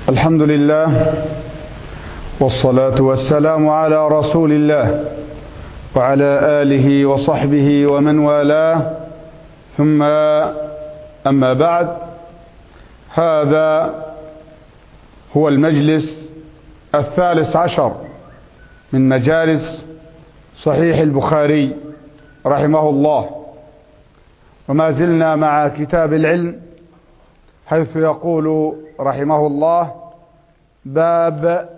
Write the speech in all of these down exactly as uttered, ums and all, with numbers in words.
الحمد لله والصلاة والسلام على رسول الله وعلى آله وصحبه ومن والاه، ثم أما بعد، هذا هو المجلس الثالث عشر من مجالس صحيح البخاري رحمه الله، وما زلنا مع كتاب العلم، حيث يقول رحمه الله: باب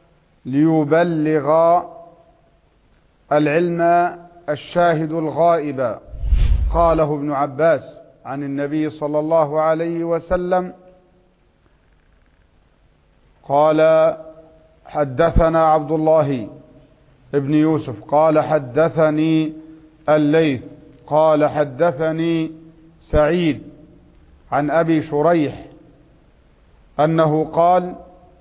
ليبلغ العلم الشاهد الغائب. قاله ابن عباس عن النبي صلى الله عليه وسلم قال: حدثنا عبد الله ابن يوسف قال حدثني الليث قال حدثني سعيد عن أبي شريح أنه قال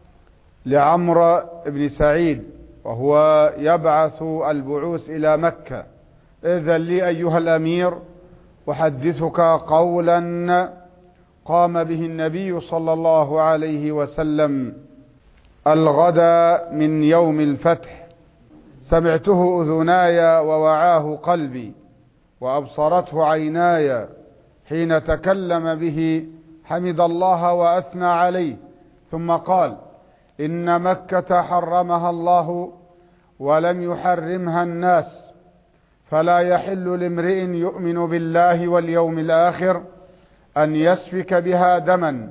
لعمرو بن سعيد وهو يبعث البعوث إلى مكة: إذن لي أيها الأمير أحدثك قولا قام به النبي صلى الله عليه وسلم الغد من يوم الفتح، سمعته أذناي ووعاه قلبي وأبصرته عيناي، حين تكلم به حمد الله وأثنى عليه، ثم قال: إن مكة حرمها الله ولم يحرمها الناس، فلا يحل لامرئ يؤمن بالله واليوم الآخر أن يسفك بها دما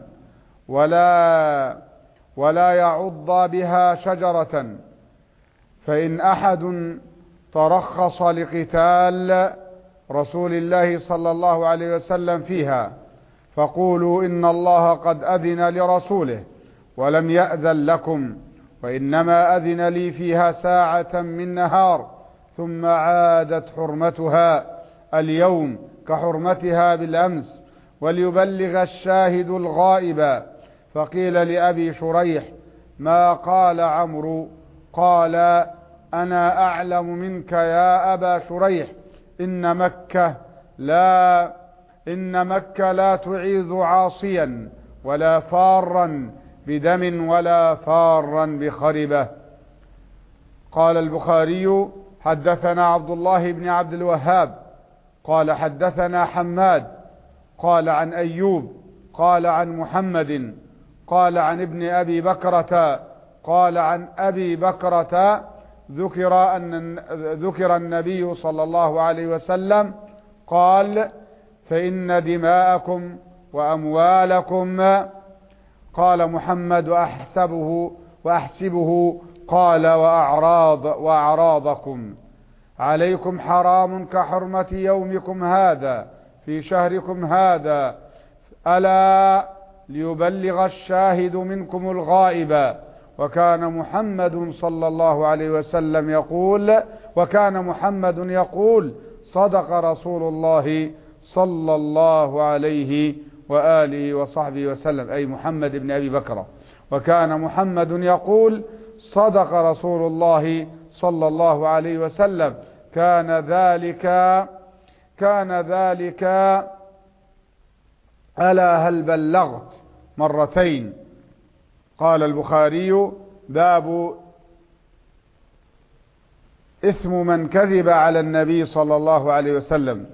ولا ولا يعض بها شجرة، فإن أحد ترخص لقتال رسول الله صلى الله عليه وسلم فيها فقولوا إن الله قد أذن لرسوله ولم يأذن لكم، وإنما أذن لي فيها ساعة من نهار، ثم عادت حرمتها اليوم كحرمتها بالأمس، وليبلغ الشاهد الغائب. فقيل لأبي شريح: ما قال عمرو؟ قال: أنا أعلم منك يا أبا شريح، إن مكة لا إن مكة لا تعيذ عاصيا ولا فارا بدم ولا فارا بخربة. قال البخاري: حدثنا عبد الله بن عبد الوهاب قال حدثنا حماد قال عن أيوب قال عن محمد قال عن ابن أبي بكرة قال عن أبي بكرة ذكر أن ذكر النبي صلى الله عليه وسلم قال: فإن دماءكم وأموالكم، قال محمد: أحسبه وأحسبه قال: وأعراض وأعراضكم عليكم حرام كحرمة يومكم هذا في شهركم هذا، ألا ليبلغ الشاهد منكم الغائب. وكان محمد صلى الله عليه وسلم يقول وكان محمد يقول: صدق رسول الله صلى الله عليه وآله وصحبه وسلم، أي محمد بن أبي بكر. وكان محمد يقول: صدق رسول الله صلى الله عليه وسلم. كان ذلك كان ذلك ألا هل بلغت مرتين. قال البخاري: باب إثم من كذب على النبي صلى الله عليه وسلم.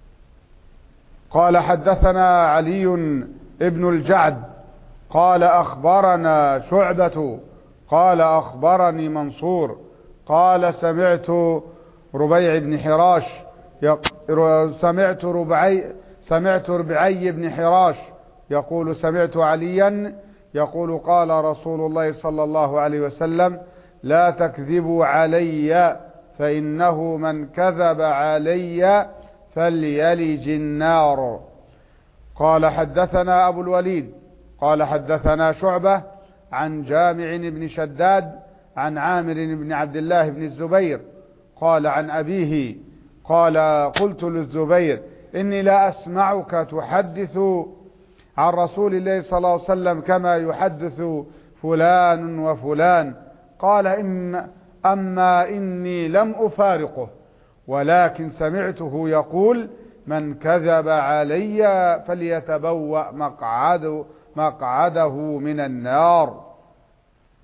قال: حدثنا علي ابن الجعد قال أخبرنا شعبة قال أخبرني منصور قال: سمعت ربيع بن حراش سمعت ربعي سمعت ربعي بن حراش يقول: سمعت عليا يقول: قال رسول الله صلى الله عليه وسلم: لا تكذبوا علي، فإنه من كذب علي فليلج النار. قال: حدثنا أبو الوليد قال حدثنا شعبة عن جامع بن شداد عن عامر بن عبد الله بن الزبير قال عن أبيه قال: قلت للزبير: إني لا أسمعك تحدث عن رسول الله صلى الله عليه وسلم كما يحدث فلان وفلان. قال: إن أما إني لم أفارقه، ولكن سمعته يقول: من كذب علي فليتبوأ مقعده, مقعده من النار.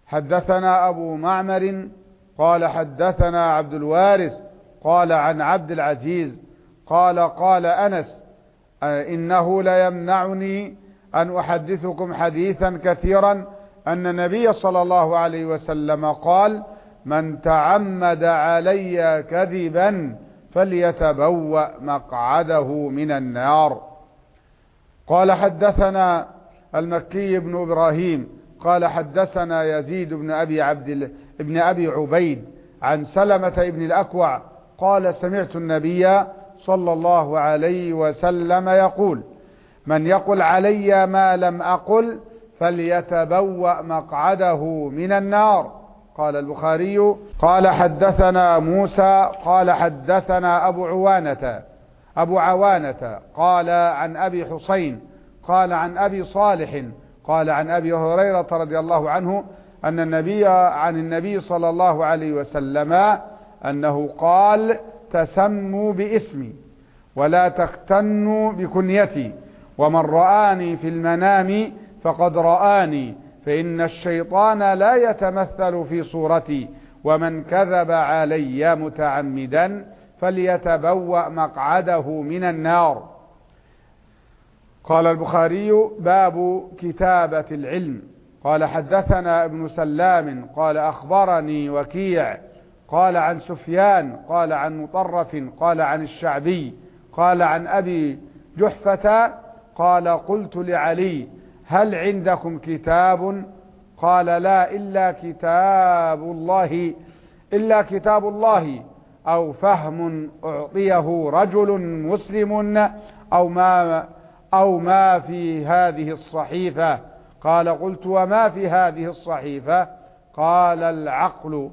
حدثنا أبو معمر قال حدثنا عبد الوارث قال عن عبد العزيز قال قال أنس إنه ليمنعني أن أحدثكم حديثا كثيرا أن النبي صلى الله عليه وسلم قال من تعمد علي كذبا فليتبوأ مقعده من النار. قال حدثنا المكي بن إبراهيم قال حدثنا يزيد بن أبي عبد ابن أبي عبيد عن سلمة ابن الأكوع قال سمعت النبي صلى الله عليه وسلم يقول من يقل علي ما لم أقل فليتبوأ مقعده من النار. قال البخاري قال حدثنا موسى قال حدثنا أبو عوانة أبو عوانة قال عن أبي حسين قال عن أبي صالح قال عن أبي هريرة رضي الله عنه أن النبي عن النبي صلى الله عليه وسلم أنه قال تسموا باسمي ولا تختنوا بكنيتي ومن رآني في المنام فقد رآني فإن الشيطان لا يتمثل في صورتي ومن كذب علي متعمدا فليتبوأ مقعده من النار. قال البخاري باب كتابة العلم. قال حدثنا ابن سلام قال أخبرني وكيع قال عن سفيان قال عن مطرف قال عن الشعبي قال عن أبي جحفة قال قلت لعلي هل عندكم كتاب؟ قال لا إلا كتاب الله إلا كتاب الله أو فهم أعطيه رجل مسلم أو ما أو ما في هذه الصحيفة. قال قلت وما في هذه الصحيفة؟ قال العقل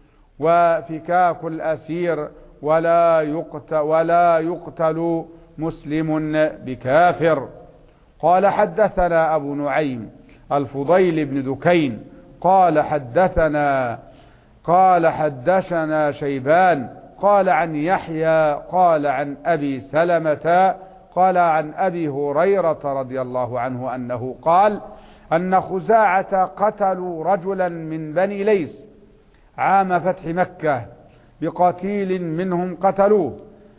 وفكاك الأسير ولا يقتل, ولا يقتل مسلم بكافر. قال حدثنا أبو نعيم الفضيل بن دكين قال حدثنا قال حدثنا شيبان قال عن يحيى قال عن أبي سلمة قال عن أبي هريرة رضي الله عنه أنه قال أن خزاعة قتلوا رجلا من بني ليس عام فتح مكة بقتيل منهم قتلوه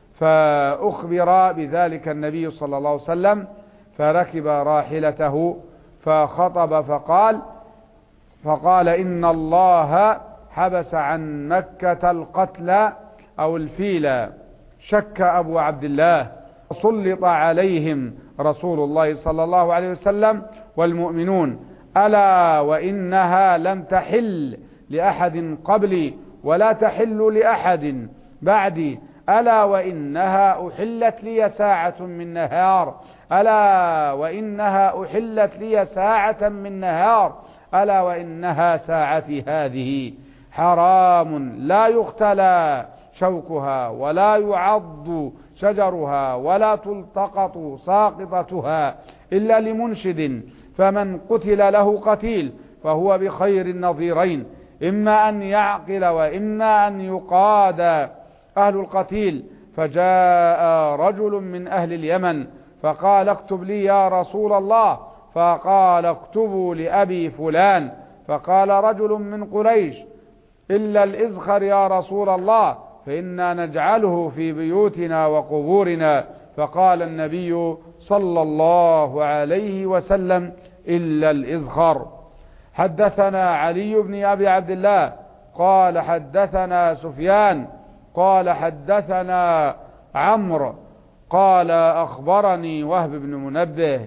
فأخبر بذلك النبي صلى الله عليه وسلم فركب راحلته فخطب فقال فقال إن الله حبس عن مكة القتل أو الفيل. شك أبو عبد الله سلط عليهم رسول الله صلى الله عليه وسلم والمؤمنون ألا وإنها لم تحل لأحد قبلي ولا تحل لأحد بعدي ألا وإنها أحلت لي ساعة من نهار ألا وإنها أحلت لي ساعة من نهار ألا وإنها ساعتي هذه حرام لا يختلى شوكها ولا يعض شجرها ولا تلتقط ساقطتها إلا لمنشد فمن قتل له قتيل فهو بخير النظيرين إما أن يعقل وإما أن يقاد أهل القتيل. فجاء رجل من أهل اليمن فقال اكتب لي يا رسول الله فقال اكتبوا لأبي فلان. فقال رجل من قريش إلا الإزخر يا رسول الله فإنا نجعله في بيوتنا وقبورنا. فقال النبي صلى الله عليه وسلم إلا الإزخر. حدثنا علي بن أبي عبد الله قال حدثنا سفيان قال حدثنا عمرو قال أخبرني وهب بن منبه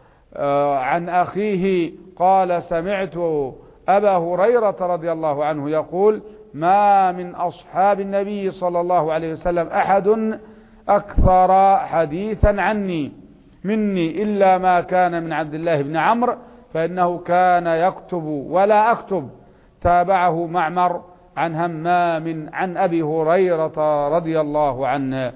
عن أخيه قال سمعت أبا هريرة رضي الله عنه يقول ما من أصحاب النبي صلى الله عليه وسلم أحد أكثر حديثا عني مني إلا ما كان من عبد الله بن عمرو فإنه كان يكتب ولا أكتب. تابعه معمر عن همام عن أبي هريرة رضي الله عنه.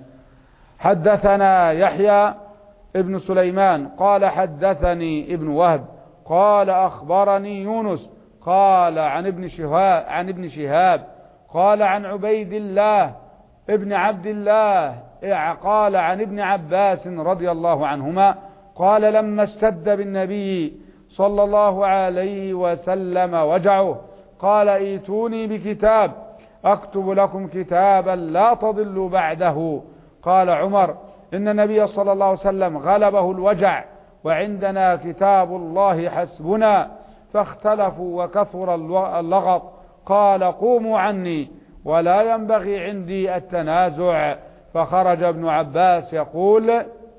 حدثنا يحيى ابن سليمان قال حدثني ابن وهب قال أخبرني يونس قال عن ابن شهاب عن ابن شهاب قال عن عبيد الله ابن عبد الله قال عن ابن عباس رضي الله عنهما قال لما اشتد بالنبي صلى الله عليه وسلم وجعه قال ائتوني بكتاب أكتب لكم كتابا لا تضلوا بعده. قال عمر إن النبي صلى الله عليه وسلم غلبه الوجع وعندنا كتاب الله حسبنا، فاختلفوا وكثر اللغط. قال قوموا عني ولا ينبغي عندي التنازع. فخرج ابن عباس يقول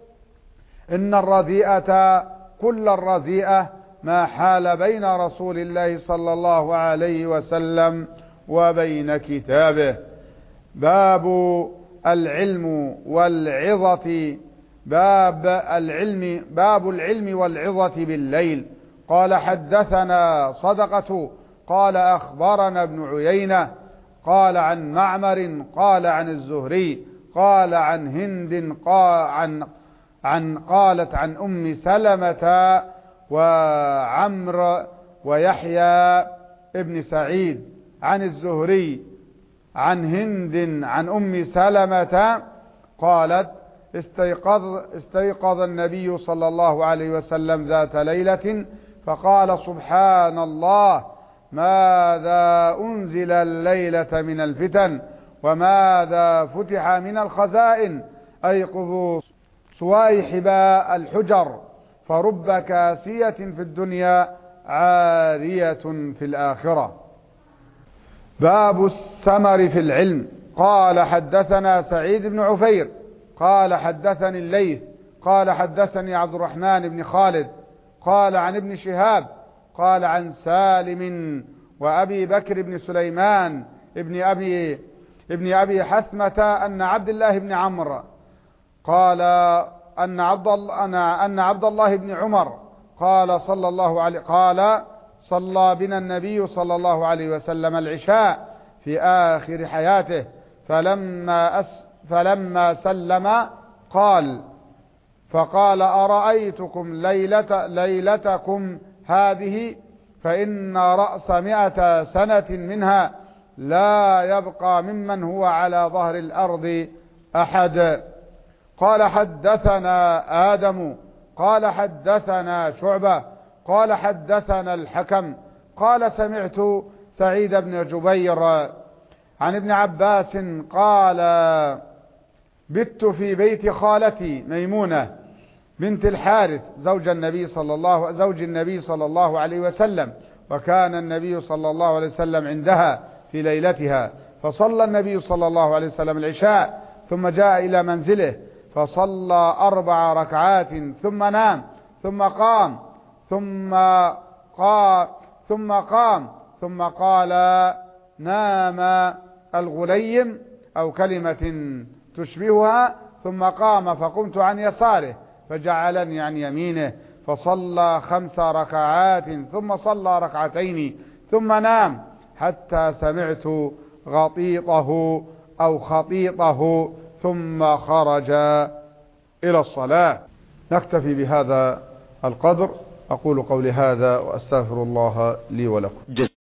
إن الرذيئة كل الرذيئة ما حال بين رسول الله صلى الله عليه وسلم وبين كتابه. باب العلم والعظة باب العلم باب العلم والعظة بالليل. قال حدثنا صدقة قال أخبرنا ابن عيينة قال عن معمر قال عن الزهري قال عن هند قال عن عن قالت عن أم سلمة وعمر ويحيى ابن سعيد عن الزهري عن هند عن أم سلمة قالت استيقظ, استيقظ النبي صلى الله عليه وسلم ذات ليلة فقال سبحان الله ماذا أنزل الليلة من الفتن وماذا فتح من الخزائن أيقظوا صواحب الحجر فرب كاسية في الدنيا عارية في الآخرة. باب السمر في العلم. قال حدثنا سعيد بن عفير قال حدثني الليث قال حدثني عبد الرحمن بن خالد قال عن ابن شهاب قال عن سالم وأبي بكر بن سليمان ابن أبي, ابن أبي حثمة أن عبد الله بن عمرو قال أن عبد الله أن عبد الله بن عمر قال صلى الله عليه قال صلى بنا النبي صلى الله عليه وسلم العشاء في آخر حياته فلما أس فلما سلم قال فقال أرأيتكم ليلة ليلتكم هذه فإن رأس مئة سنة منها لا يبقى ممن هو على ظهر الأرض أحد. قال حدثنا آدم قال حدثنا شعبة قال حدثنا الحكم قال سمعت سعيد بن جبير عن ابن عباس قال بت في بيت خالتي ميمونة بنت الحارث زوج النبي صلى الله زوج النبي صلى الله عليه وسلم، وكان النبي صلى الله عليه وسلم عندها في ليلتها، فصلى النبي صلى الله عليه وسلم العشاء ثم جاء إلى منزله فصلى أربع ركعات ثم نام ثم قام ثم قام ثم قام ثم قال نام الغليم أو كلمة تشبهها ثم قام فقمت عن يساره فجعلني عن يمينه فصلى خمس ركعات ثم صلى ركعتين ثم نام حتى سمعت غطيطه أو خطيطه ثم خرج إلى الصلاة. نكتفي بهذا القدر. أقول قولي هذا وأستغفر الله لي ولكم.